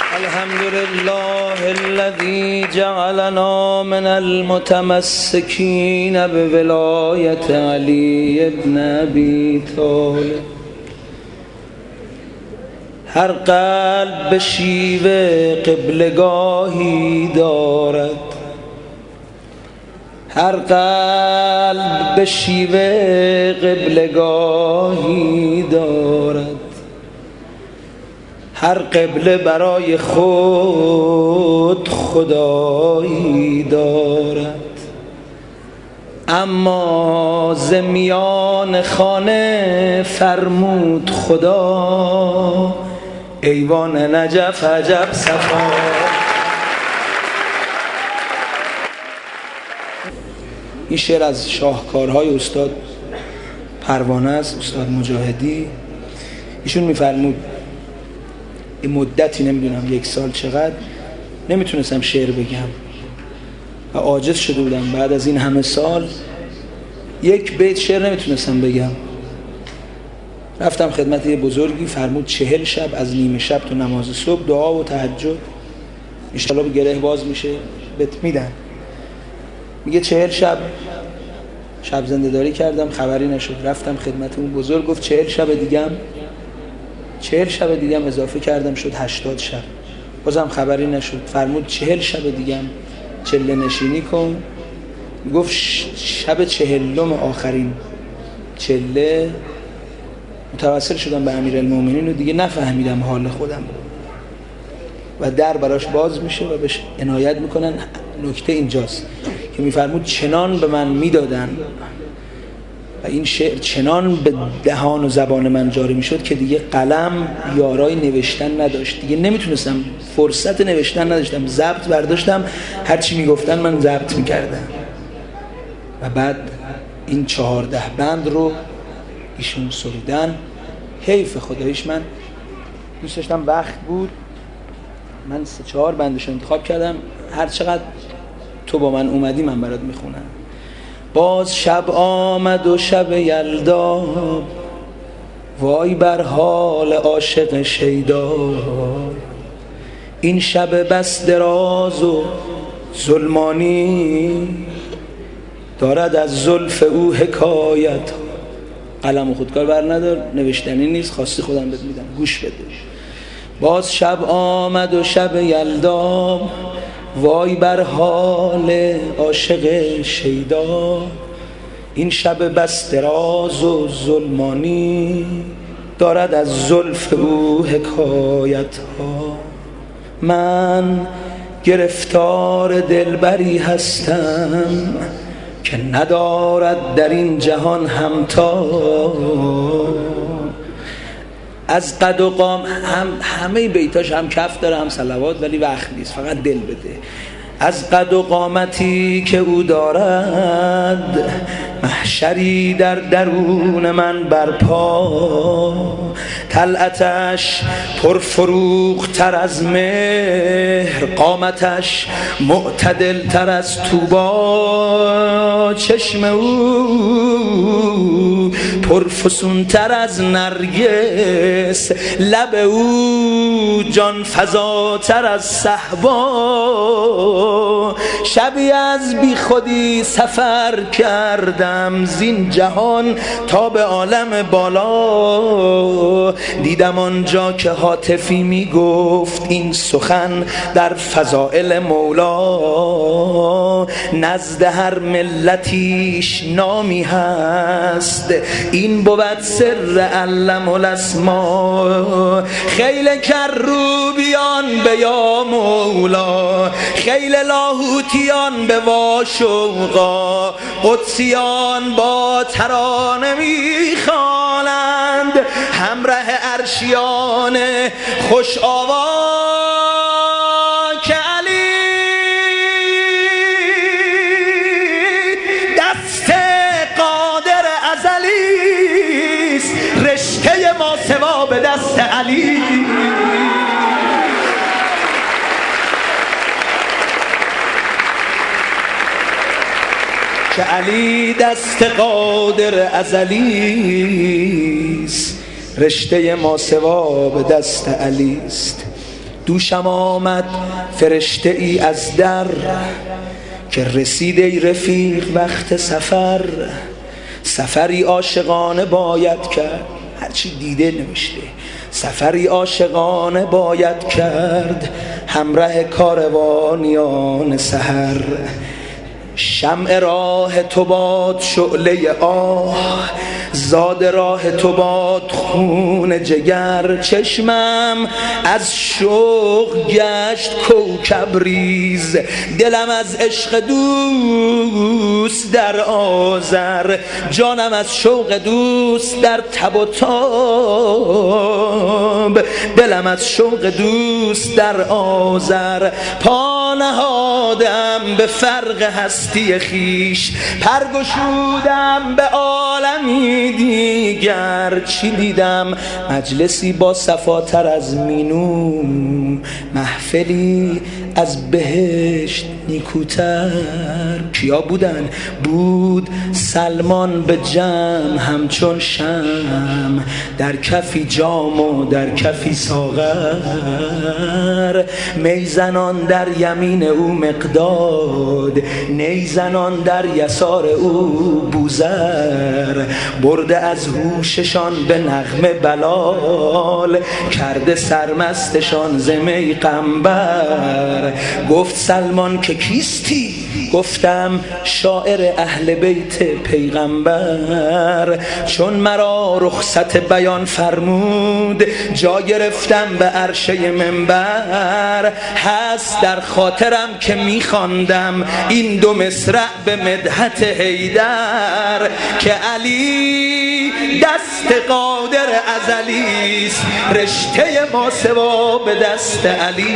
الحمد لله الذي جعلنا من المتمسكين بولایت علی ابن ابی طالب. هر قلب به شیوه قبلگاهی دارد، هر قلب به شیوه قبلگاهی دارد، هر قبله برای خود خدایی دارد. اما ز میان خانه فرمود خدا، ایوان نجف عجب صفا. این شعر از شاهکارهای استاد پروانه است، استاد مجاهدی. ایشون میفرمود این مدتی، نمیدونم 1 سال چقدر، نمیتونستم شعر بگم و عاجز شده بودم. بعد از این همه سال 1 بیت شعر نمیتونستم بگم. رفتم خدمت یه بزرگی، فرمود 40 شب از نیمه شب تو نماز صبح دعا و تهجد انشالله به گره باز میشه بهت میدن. میگه 40 شب زنده داری کردم خبری نشد. رفتم خدمت اون بزرگ، گفت 40 شب دیگم اضافه کردم شد 80 شب، بازم خبری نشد. فرمود 40 شب دیگم چله نشینی کن. گفت شب 40 آخرین چله متوسل شدم به امیرالمومنین و دیگه نفهمیدم حال خودم و در براش باز میشه و بهش عنایت میکنن. نکته اینجاست که میفرمود چنان به من میدادن و این شعر چنان به دهان و زبان من جاری میشد که دیگه قلم یارای نوشتن نداشت، دیگه نمیتونستم، فرصت نوشتن نداشتم. ضبط برداشتم، هرچی میگفتن من ضبط میکردم و بعد این 14 بند رو ایشون سرودن. حیف خداییش، من دوست داشتم وقت بود، من 3-4 بندش انتخاب کردم. هر چقدر تو با من اومدی من برات میخونم. باز شب آمد و شب یلدا، وای بر حال عاشق شیدا. این شب بس دراز و ظلمانی، دارد از زلف او حکایت. قلم و خودکار بر ندار، نوشتنی نیست، خواستی خودم بهت میدم، گوش بده. باز شب آمد و شب یلدا، وای بر حال عاشق شیدا. این شب بس دراز و ظلمانی، دارد از زلف او حکایت ها. من گرفتار دلبری هستم که ندارد در این جهان همتا. از قد و قام همه بیتاش هم کف داره هم صلوات، ولی وقت نیست، فقط دل بده. از قد و قامتی که او دارد، محشری در درون من برپا. طلعتش پرفروغ تر از مهر، قامتش معتدل تر از طوبا. چشم او پرفسون تر از نرگس، لب او جان فزا تر از صهبا. شبی از بی خودی سفر کردم زین جهان تا به عالم بالا. دیدم آنجا که هاتفی می گفت این سخن در فضائل مولا. نزد هر ملتیش نامی هست، این بود سر علم الاسما. خیل کروبیان به یا مولا، خیل لاهوتیان به واشوقا. قدسیان با ترانه میخوانند، همراه عرشیان خوش آوا. که علی دست قادر ازلیست، رشته ما سوا به دست علی. که علی دست قادر ازلیست، رشته ما سوا به دست علیست. دوشم آمد فرشته ای از در که رسید ای رفیق وقت سفر. سفری عاشقانه باید کرد، هرچی دیده نوشته، سفری عاشقانه باید کرد همراه کاروانیان سحر. شمع راه تو باد شعله آه، زاد راه تو باد خون جگر. چشمم از شوق گشت کوکب ریز، دلم از عشق دوست در آذر. جانم از شوق دوست در تب و تاب، دلم از شوق دوست در آذر. پا نهادم به فرق هستی خیش، پرگشودم به عالمی دیگر. چی دیدم؟ مجلسی با صفاتر از مینوم، محفلی از بهشت نیکوتر. کیا بودن؟ بود سلمان به جمع همچون شمع، در کفی جام و در کفی ساغر. میزنان در یمین او مقداد، نیزنان در یسار او بوزر. برده از هوششان به نغمه بلال، کرده سرمستشان ز می قنبر. گفت سلمان که کیستی؟ گفتم شاعر اهل بیت پیغمبر. چون مرا رخصت بیان فرمود، جا گرفتم به عرشه منبر. هست در خاطرم که میخواندم این دو مصرع به مدحت حیدر، که علی دست قادر ازلیست، رشته ما سوا به دست علی.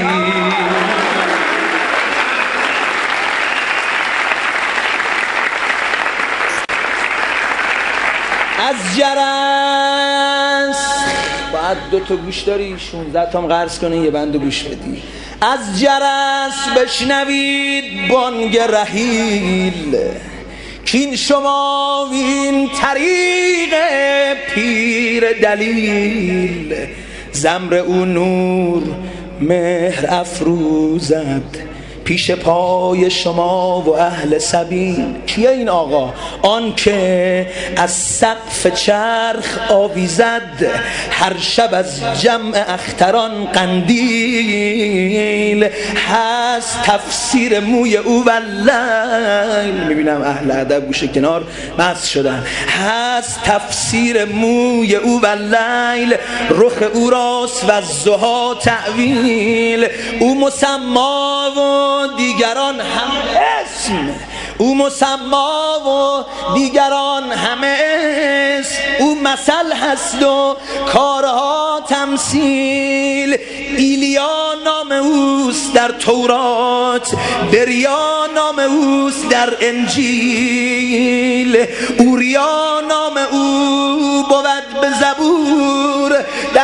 از جرس باید 2 تا گوش داری، 16 تام قرض کنی، یه بند گوش بدی. از جرس بشنوید بانگ رحیل، کین شما وین طریق پیر دلیل. زمر او نور مهر افروزد، پیش پای شما و اهل سبیل. کیه این آقا؟ آن که از سقف چرخ آویزد، هر شب از جمع اختران قندیل. هست تفسیر موی او واللیل، میبینم اهل ادب گوشه کنار مست شدن. هست تفسیر موی او واللیل، رخ او راست و الضحی تعویل. او مسما و دیگران هم اسم، او مسما و دیگران همه اسم. او مثل هست و کارها تمثیل. ایلیا نام اوست در تورات، بریا نام اوست در انجیل. اوریا نام او بود به زبور،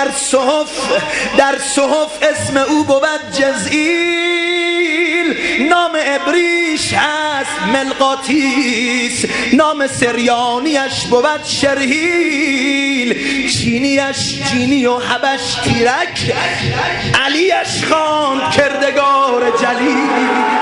در صحف اسم او بود جزئیل. نام ابریش هست ملقاتیس، نام سریانیش بود شرحیل. چینیش جینی و حبش تیرک، علیش خواند کردگار جلیل.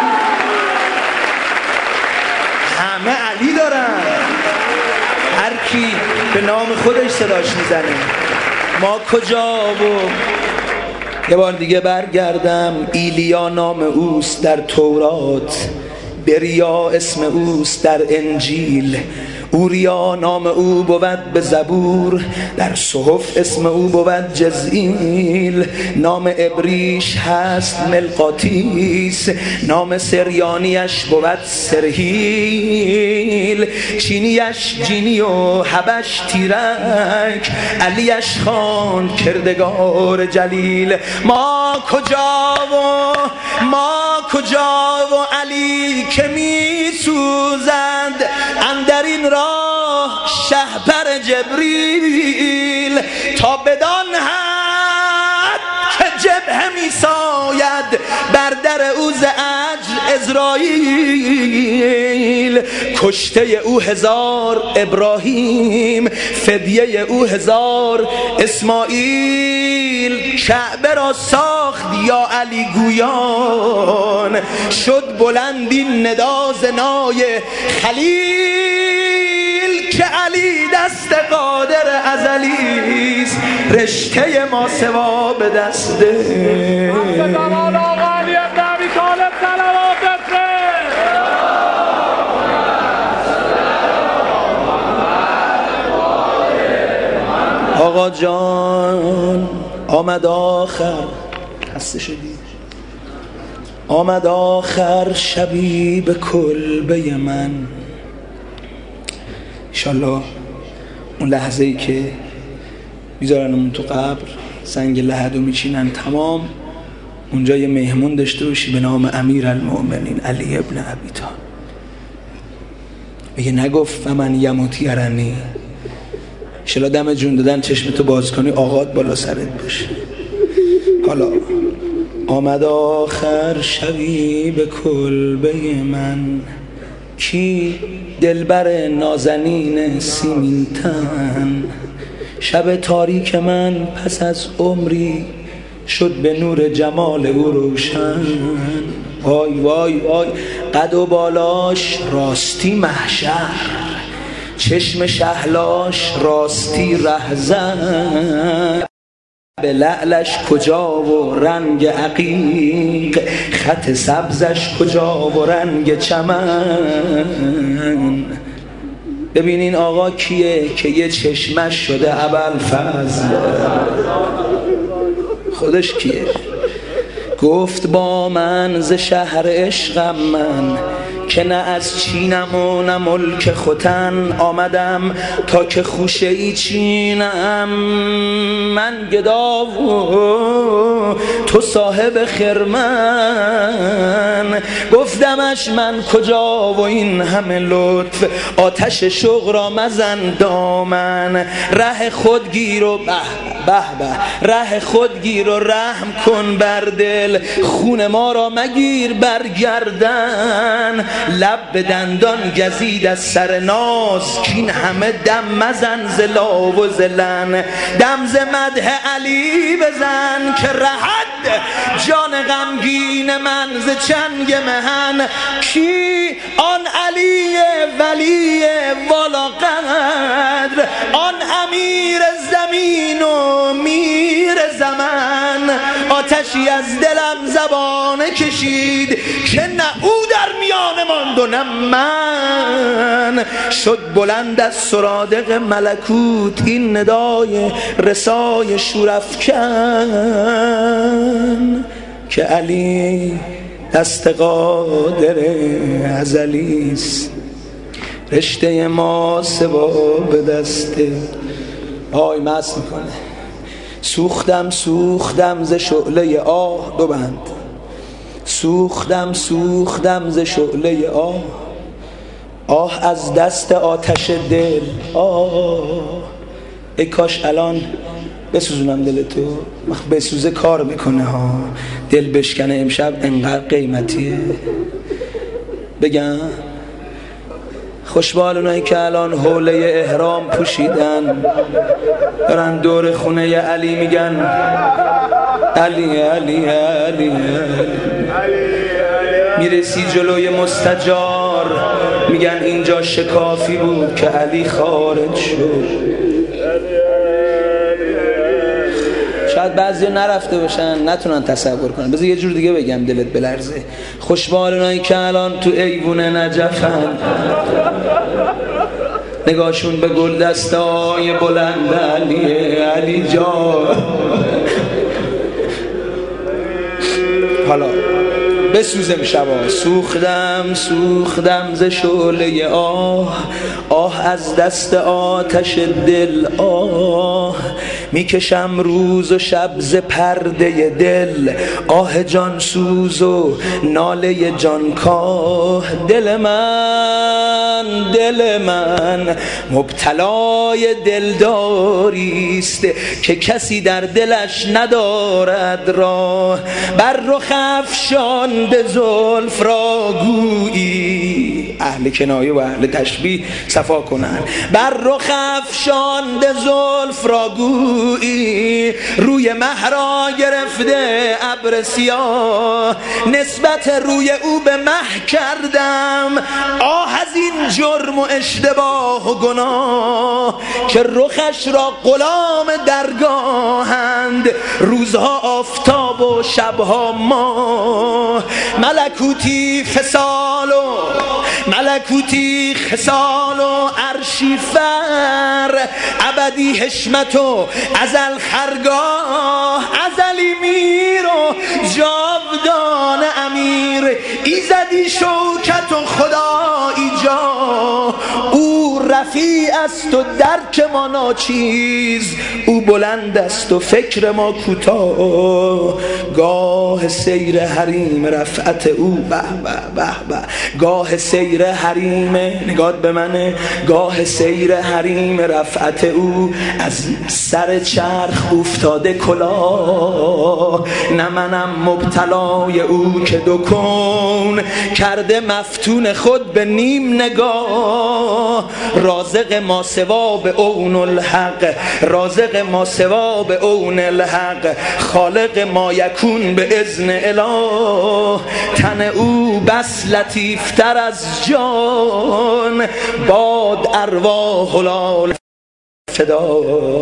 همه علی دارن، هر کی به نام خودش صداش میزنه. ما کجا و یه بار دیگه برگردم. ایلیا نام اوست در تورات، بریا اسم اوست در انجیل. اوریا نام او بود به زبور، در صحف اسم او بود جزئیل. نام ابریش هست ملقاتیس، نام سریانیش بود سرهیل. چینیش جینی و حبش تیرک، علیش خواند کردگار جلیل. ما کجا و علی که می سوزد اندر این راه شهپر جبریل. تا بدان حد که جبهه می ساید بر در او ز اجر عزراییل. اسماعیل، کشته او 1000 ابراهیم، فدیه او 1000 اسماعیل. کعبه را ساخت یا علی گویان، شد بلند این ندا ز نای خلیل، که علی دست قادر ازلیست، رشته ما سوا به دسته. آقا جان آمد آخر، خسته شدی، آمد آخر شبی به کلبه من. انشالله اون لحظه ای که میذارنمون تو قبر، سنگ لحدو میچینن تمام، اونجا یه مهمون داشته باشی به نام امیرالمؤمنین علی ابن ابی طالب. میگه نگفت و من یموت یرنی، انشالله دم جون دادن چشمتو باز کنی آقات بالا سرت باشه. حالا آمد آخر شبی به کلبه من، کی دلبر نازنین سیمین تن، شب تاریک من پس از عمری شد به نور جمال او روشن. وای وای وای قد و بالاش راستی محشر، چشم شهلاش راستی رهزن، به لعلش کجا و رنگ عقیق، خط سبزش کجا و رنگ چمن. ببینین آقا کیه که یه چشمش شده ابوالفضل، خودش کیه؟ گفت با من ز شهر عشقم من، که نه از چینم و نه ملک ختن، آمدم تا که خوشه ای چینم من گدا و تو صاحب خرمن. گفتمش من کجا و این همه لطف، آتش شوق را مزن دامن، ره خود گیر و به ره خود گیر و رحم کن بر دل، خون ما را مگیر برگردن، لب به دندان گزید از سر ناز، کین همه دم مزن ز لا و ز لن، دم ز مدح علی بزن که رهد جان غمگین من ز چنگ مهن. کی آن علی ولی والا قدر، آن امیر زمین و میر زمن، آتشی از دلم زبانه کشید که نه او در میان ماند و نه من. شد بلند از سرادق ملکوت این ندای رسای شورافکن، که علی دست قادر ازلیست، رشته ما سوا به دسته. آی مست میکنه. سوختم ز شعله آه، دو بند. سوختم ز شعله آه از دست آتش دل. ای کاش الان بسوزونم دل تو، بسوزه کار میکنه ها، دل بشکنه امشب انقدر قیمتیه. بگم خوشبال اونایی که الان حوله احرام پوشیدن، دارن دور خونه علی میگن علی علی علی علی. میرسی جلوی مستجار میگن اینجا شکافی بود که علی خارج شد. شاید بعضیا نرفته باشن نتونن تصور کنن. بذار یه جور دیگه بگم دلت بلرزه. خوشبال اونایی که الان تو ایوون نجفن، نگاهشون به گل دستای بلند علی جان. حالا بسوزم شبا. سوختم ز شعله آه از دست آتش دل. میکشم روز و شب ز پرده دل، آه جان سوز و ناله جان کاه. دل من مبتلای دلداریست که کسی در دلش ندارد راه. بر رخ افشانده زلف را گویی، اهل کنایه و اهل تشبیه صفا کنن، بر رخ افشانده زلف را گویی، روی مه را گرفته ابر سیاه. نسبت روی او به مه کردم آه از این جرم و اشتباه و گناه، که رخش را غلام درگاهند، روزها آفتاب و شبها ماه. ملکوتی خصال و عرشی فر، ابدی حشمت و ازل خرگاه. ازلی میر و جاودان امیر، ایزدی شوکت و خدایی جا. او رفیع است و درک ما ناچیز، او بلند است و فکر ما کوتاه. گاه سیر حریم رفعت او، به به به به، گاه سیر حریم، نگات به منه، گاه سیر حریم رفعت او، از سر چرخ افتاده کلاه. نه منم مبتلای او که دو کون کرده مفتون خود به نیم نگاه. رازق ما سوا به اون الحق، رازق ما سوا به اون الحق، خالق ما یکون به اذن اله. تن او بس لطیفتر از جان، باد ارواح العالمین فدا،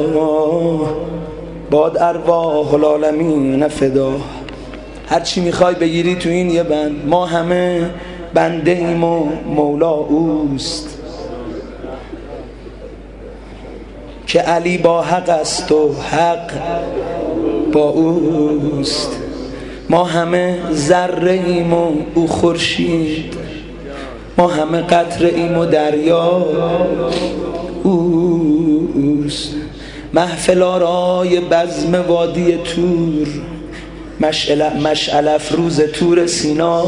باد ارواح العالمین فدا. هر چی میخوای بگیری تو این یه بند، ما همه بنده ایم و مولا اوست. که علی با حق است و حق با اوست. ما همه ذره ایم و او خورشید، ما همه قطره ایم و دریا اوست. محفل آرای بزم وادی تور، مشعل افروز تور سینا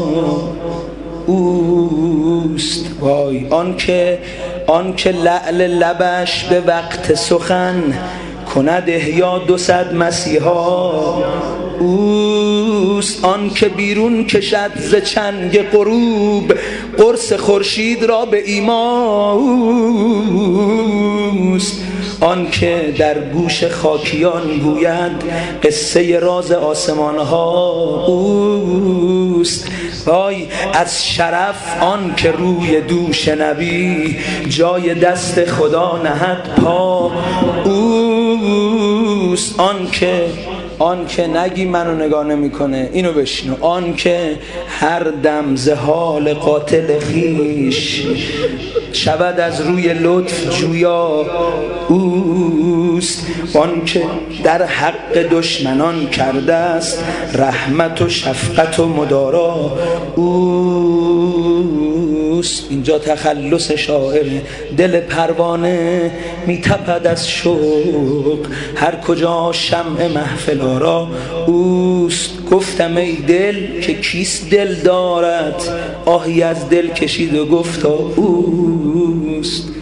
اوست. وای آن که لعل لبش به وقت سخن، کند احیا 200 مسیحا اوست. آن که بیرون کشد ز چنگ غروب، قرص خورشید را به ایما اوست. آن که در گوش خاکیان گوید قصه راز آسمان ها اوست. وای از شرف آن که روی دوش نبی، جای دست خدا نهد پا اوست. آن که نگی منو نگاه نمیکنه، اینو بشنو. آن که هر دم ز حال قاتل خویش، شود از روی لطف جویا اوست. آن که در حق دشمنان کرده است رحمت و شفقت و مدارا اوست. اینجا تخلص شاعر، دل پروانه میتپد از شوق، هر کجا شمع محفل آرا اوست. گفتم ای دل که کیست دل دارد، آهی از دل کشید و گفتا اوست.